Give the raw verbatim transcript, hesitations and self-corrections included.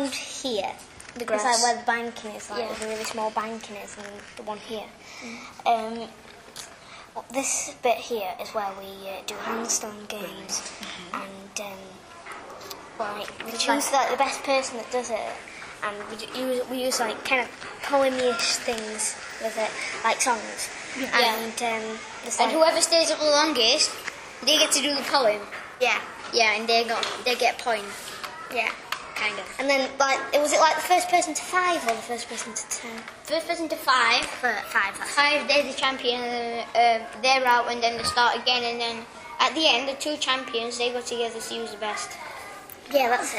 round here. The grass. It's like where the banking is, like Yeah. where the really small banking is, and the one here. Mm. Um, this bit here is where we uh, do handstand games, Mm-hmm. and um, like we choose like the best person that does it, and we d- use we use like kind of poem-ish things with it, like songs. Yeah. And um, it's And like- whoever stays up the longest, they get to do the poem. yeah, Yeah, and they got they get a point, yeah. kind of. And then like, it was it like the first person to five or the first person to ten? First person to five. Five. That's Five, they're the champion, and uh, they're out, and then they start again, and then at the end, the two champions, they go together to use the best. yeah, that's it.